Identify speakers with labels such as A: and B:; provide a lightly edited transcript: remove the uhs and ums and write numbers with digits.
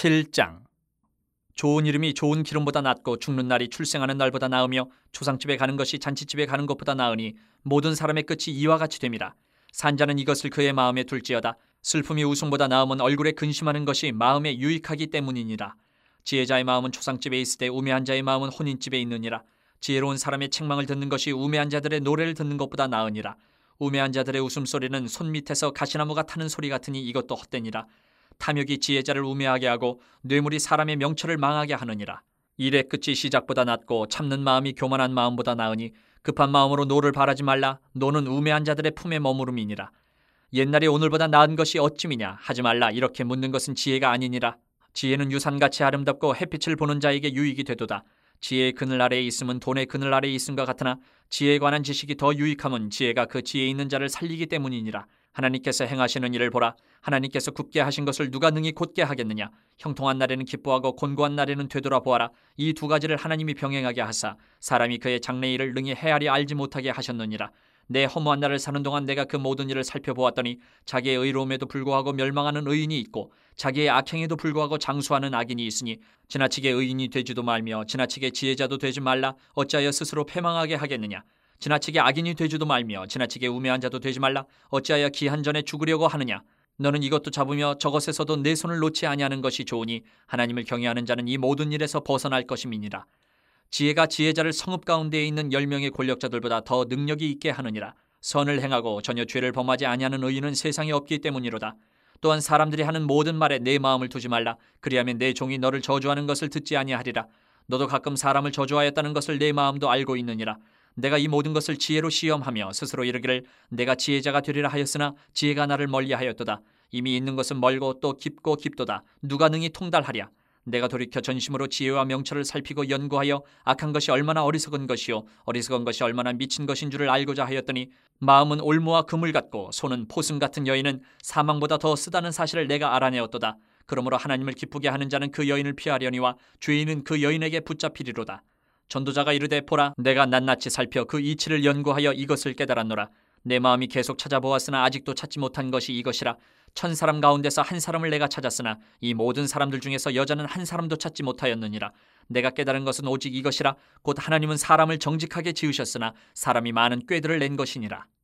A: 7장. 좋은 이름이 좋은 기름보다 낫고 죽는 날이 출생하는 날보다 나으며 초상집에 가는 것이 잔치집에 가는 것보다 나으니 모든 사람의 끝이 이와 같이 됨이라. 산자는 이것을 그의 마음에 둘지어다. 슬픔이 웃음보다 나음은 얼굴에 근심하는 것이 마음에 유익하기 때문이니라. 지혜자의 마음은 초상집에 있을 때 우매한 자의 마음은 혼인집에 있느니라. 지혜로운 사람의 책망을 듣는 것이 우매한 자들의 노래를 듣는 것보다 나으니라. 우매한 자들의 웃음소리는 손밑에서 가시나무가 타는 소리 같으니 이것도 헛되니라. 탐욕이 지혜자를 우매하게 하고 뇌물이 사람의 명철을 망하게 하느니라. 일의 끝이 시작보다 낫고 참는 마음이 교만한 마음보다 나으니 급한 마음으로 노를 바라지 말라. 노는 우매한 자들의 품에 머무름이니라. 옛날이 오늘보다 나은 것이 어찌미냐 하지 말라. 이렇게 묻는 것은 지혜가 아니니라. 지혜는 유산같이 아름답고 햇빛을 보는 자에게 유익이 되도다. 지혜의 그늘 아래에 있음은 돈의 그늘 아래에 있음과 같으나 지혜에 관한 지식이 더 유익함은 지혜가 그 지혜에 있는 자를 살리기 때문이니라. 하나님께서 행하시는 일을 보라. 하나님께서 굳게 하신 것을 누가 능히 곧게 하겠느냐. 형통한 날에는 기뻐하고 곤고한 날에는 되돌아보아라. 이 두 가지를 하나님이 병행하게 하사 사람이 그의 장래일을 능히 헤아리 알지 못하게 하셨느니라. 내 허무한 날을 사는 동안 내가 그 모든 일을 살펴보았더니 자기의 의로움에도 불구하고 멸망하는 의인이 있고 자기의 악행에도 불구하고 장수하는 악인이 있으니 지나치게 의인이 되지도 말며 지나치게 지혜자도 되지 말라. 어찌하여 스스로 패망하게 하겠느냐. 지나치게 악인이 되지도 말며 지나치게 우매한 자도 되지 말라. 어찌하여 기한 전에 죽으려고 하느냐. 너는 이것도 잡으며 저것에서도 내 손을 놓지 아니하는 것이 좋으니 하나님을 경외하는 자는 이 모든 일에서 벗어날 것임이니라. 지혜가 지혜자를 성읍 가운데에 있는 10명의 권력자들보다 더 능력이 있게 하느니라. 선을 행하고 전혀 죄를 범하지 아니하는 의인은 세상에 없기 때문이로다. 또한 사람들이 하는 모든 말에 내 마음을 두지 말라. 그리하면 내 종이 너를 저주하는 것을 듣지 아니하리라. 너도 가끔 사람을 저주하였다는 것을 내 마음도 알고 있느니라. 내가 이 모든 것을 지혜로 시험하며 스스로 이르기를 내가 지혜자가 되리라 하였으나 지혜가 나를 멀리하였도다. 이미 있는 것은 멀고 또 깊고 깊도다. 누가 능히 통달하랴. 내가 돌이켜 전심으로 지혜와 명철을 살피고 연구하여 악한 것이 얼마나 어리석은 것이요 어리석은 것이 얼마나 미친 것인 줄을 알고자 하였더니 마음은 올무와 그물 같고 손은 포승 같은 여인은 사망보다 더 쓰다는 사실을 내가 알아내었도다. 그러므로 하나님을 기쁘게 하는 자는 그 여인을 피하려니와 죄인은 그 여인에게 붙잡히리로다. 전도자가 이르되 보라 내가 낱낱이 살펴 그 이치를 연구하여 이것을 깨달았노라. 내 마음이 계속 찾아보았으나 아직도 찾지 못한 것이 이것이라. 1000사람 가운데서 한 사람을 내가 찾았으나 이 모든 사람들 중에서 여자는 한 사람도 찾지 못하였느니라. 내가 깨달은 것은 오직 이것이라. 곧 하나님은 사람을 정직하게 지으셨으나 사람이 많은 꾀들을 낸 것이니라.